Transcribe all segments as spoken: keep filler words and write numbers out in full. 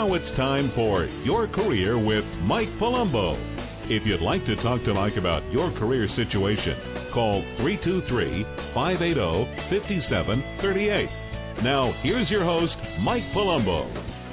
Now it's time for Your Career with Mike Palumbo. If you'd like to talk to Mike about your career situation, call three two three, five eight zero, five seven three eight. Now, here's your host, Mike Palumbo.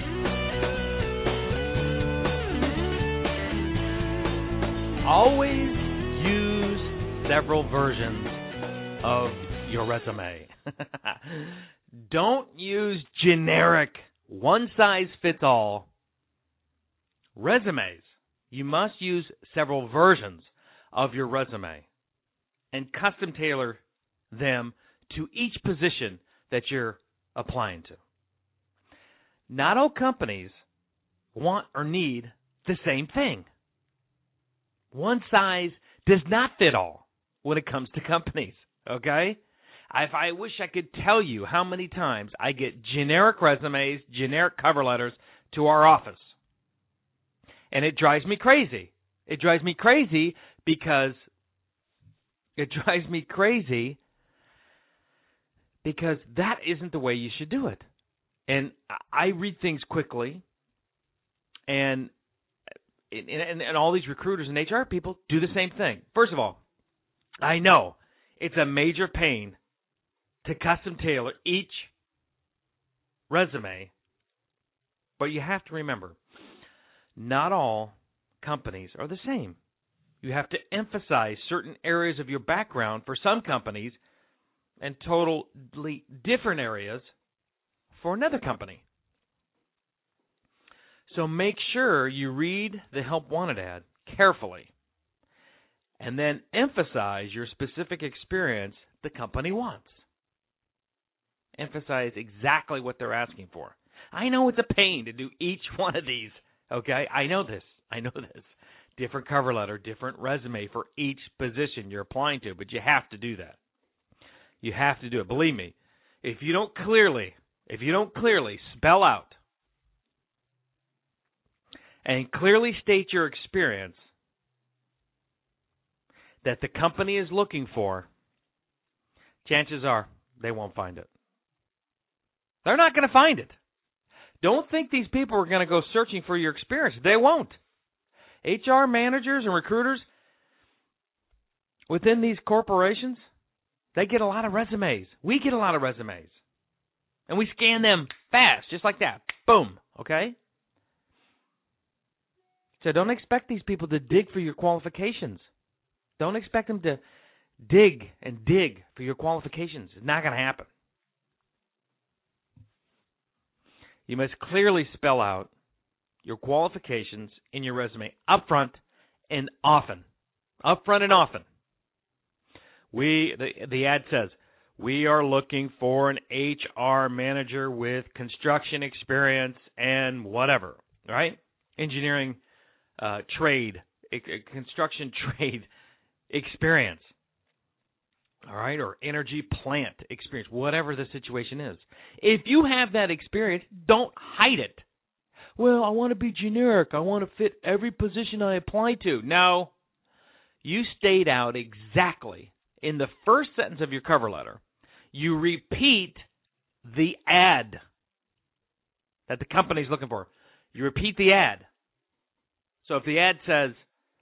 Always use several versions of your resume. Don't use generic, one-size-fits-all resumes. You must use several versions of your resume and custom tailor them to each position that you're applying to. Not all companies want or need the same thing. One size does not fit all when it comes to companies, okay? If I wish I could tell you how many times I get generic resumes, generic cover letters to our office. And it drives me crazy. It drives me crazy because it drives me crazy because that isn't the way you should do it. And I read things quickly, and and, and all these recruiters and H R people do the same thing. First of all, I know it's a major pain to custom tailor each resume, but you have to remember, not all companies are the same. You have to emphasize certain areas of your background for some companies and totally different areas for another company. So make sure you read the Help Wanted ad carefully and then emphasize your specific experience the company wants. Emphasize exactly what they're asking for. I know it's a pain to do each one of these, okay? I know this. I know this. Different cover letter, different resume for each position you're applying to, but you have to do that. You have to do it. Believe me, if you don't clearly, if you don't clearly spell out and clearly state your experience that the company is looking for, chances are they won't find it. They're not going to find it. Don't think these people are going to go searching for your experience. They won't. H R managers and recruiters within these corporations, they get a lot of resumes. We get a lot of resumes. And we scan them fast, just like that. Boom. Okay? So don't expect these people to dig for your qualifications. Don't expect them to dig and dig for your qualifications. It's not going to happen. You must clearly spell out your qualifications in your resume up front and often. Up front and often. We the, the ad says, we are looking for an H R manager with construction experience and whatever, right? Engineering, uh, trade, construction trade experience. All right, or energy plant experience, whatever the situation is. If you have that experience, don't hide it. Well, I want to be generic. I want to fit every position I apply to. No. You state out exactly in the first sentence of your cover letter. You repeat the ad that the company is looking for. You repeat the ad. So if the ad says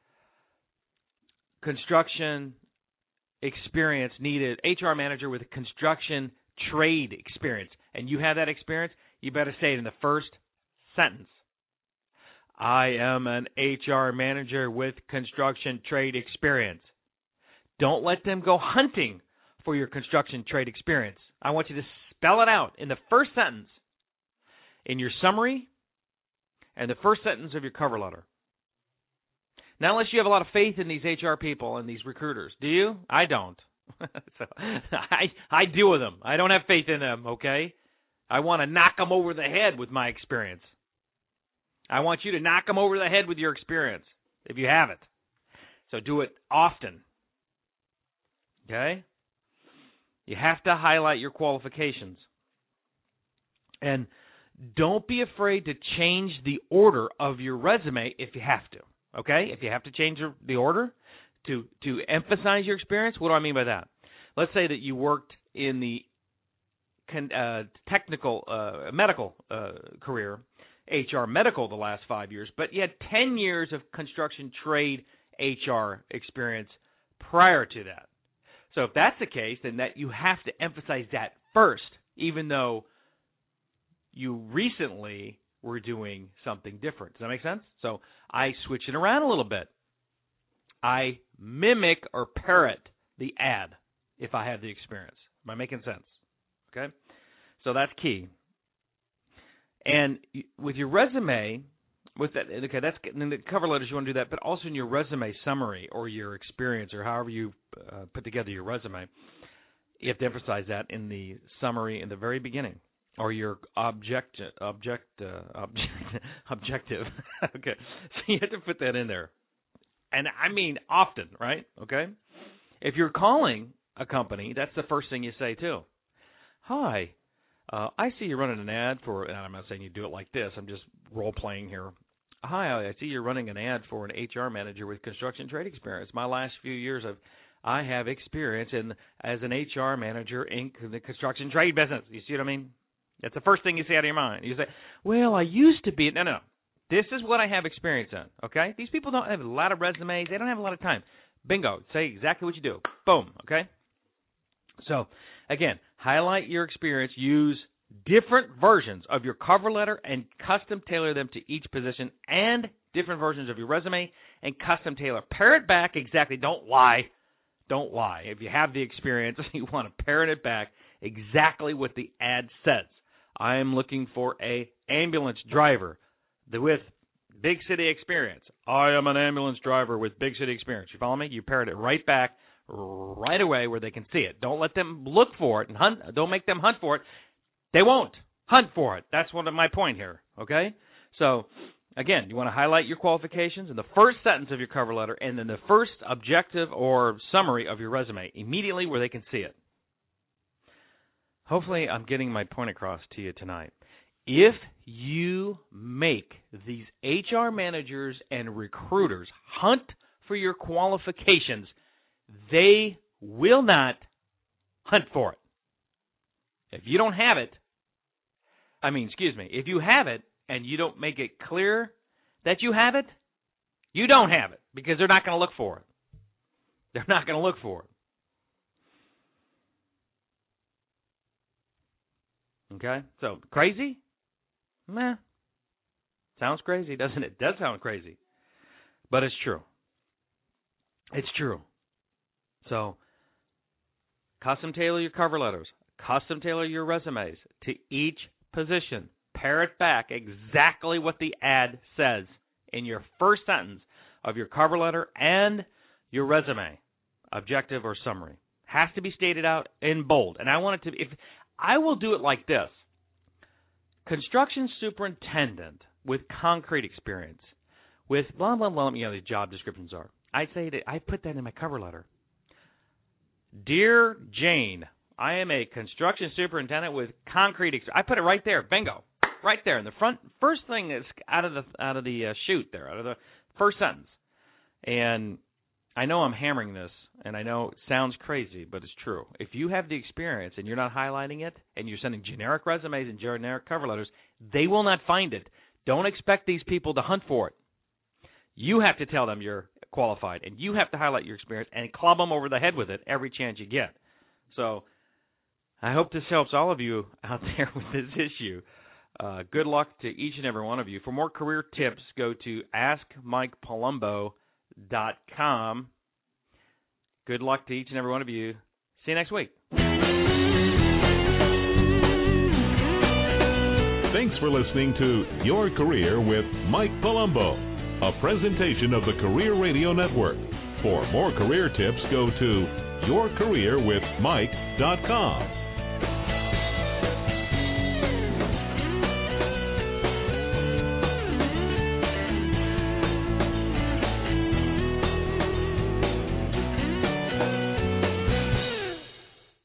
construction experience needed, H R manager with construction trade experience, and you have that experience, you better say it in the first sentence. I am an H R manager with construction trade experience. Don't let them go hunting for your construction trade experience. I want you to spell it out in the first sentence, in your summary, and the first sentence of your cover letter. Now, unless you have a lot of faith in these H R people and these recruiters. Do you? I don't. so, I, I deal with them. I don't have faith in them, okay? I want to knock them over the head with my experience. I want you to knock them over the head with your experience, if you have it. So do it often, okay? You have to highlight your qualifications. And don't be afraid to change the order of your resume if you have to. Okay, if you have to change the order to, to emphasize your experience, what do I mean by that? Let's say that you worked in the uh, technical uh, medical uh, career, H R medical the last five years, but you had ten years of construction trade H R experience prior to that. So if that's the case, then that you have to emphasize that first, even though you recently were doing something different. Does that make sense? So I switch it around a little bit. I mimic or parrot the ad if I have the experience. Am I making sense? Okay? So that's key. And with your resume, with that, okay, that's in the cover letters you want to do that, but also in your resume summary or your experience or however you uh, put together your resume, you have to emphasize that in the summary in the very beginning, or your object object uh, object objective. Okay, so you have to put that in there, and I mean often, right? Okay, if you're calling a company, that's the first thing you say too. Hi, uh, I see you're running an ad for, and I'm not saying you do it like this. I'm just role playing here. Hi, I see you're running an ad for an H R manager with construction trade experience. My last few years, I've, I have experience in as an H R manager in the construction trade business. You see what I mean? That's the first thing you say out of your mind. You say, well, I used to be. No, no. This is what I have experience in, okay? These people don't have a lot of resumes. They don't have a lot of time. Bingo. Say exactly what you do. Boom, okay? So, again, highlight your experience. Use different versions of your cover letter and custom tailor them to each position, and different versions of your resume and custom tailor. Parrot back exactly. Don't lie. Don't lie. If you have the experience, you want to parrot it back exactly what the ad says. I am looking for a ambulance driver with big city experience. I am an ambulance driver with big city experience. You follow me? You parrot it right back right away where they can see it. Don't let them look for it and hunt. Don't make them hunt for it. They won't hunt for it. That's one of my point here, okay? So, again, you want to highlight your qualifications in the first sentence of your cover letter and then the first objective or summary of your resume immediately where they can see it. Hopefully I'm getting my point across to you tonight. If you make these H R managers and recruiters hunt for your qualifications, they will not hunt for it. If you don't have it, I mean, excuse me, if you have it and you don't make it clear that you have it, you don't have it because they're not going to look for it. They're not going to look for it. Okay? So, crazy? Meh. Sounds crazy, doesn't it? It does sound crazy. But it's true. It's true. So, custom tailor your cover letters. Custom tailor your resumes to each position. Parrot back exactly what the ad says in your first sentence of your cover letter and your resume, objective or summary. Has to be stated out in bold. And I want it to be, if I will do it like this. Construction superintendent with concrete experience, with blah, blah, blah, you know, the job descriptions are. I say that I put that in my cover letter. Dear Jane, I am a construction superintendent with concrete experience. I put it right there, bingo, right there in the front. First thing is out of the out of the uh, chute there, out of the first sentence. And I know I'm hammering this, and I know it sounds crazy, but it's true. If you have the experience and you're not highlighting it, and you're sending generic resumes and generic cover letters, they will not find it. Don't expect these people to hunt for it. You have to tell them you're qualified, and you have to highlight your experience and club them over the head with it every chance you get. So I hope this helps all of you out there with this issue. Uh, good luck to each and every one of you. For more career tips, go to ask mike palumbo dot com. Good luck to each and every one of you. See you next week. Thanks for listening to Your Career with Mike Palumbo, a presentation of the Career Radio Network. For more career tips, go to your career with mike dot com.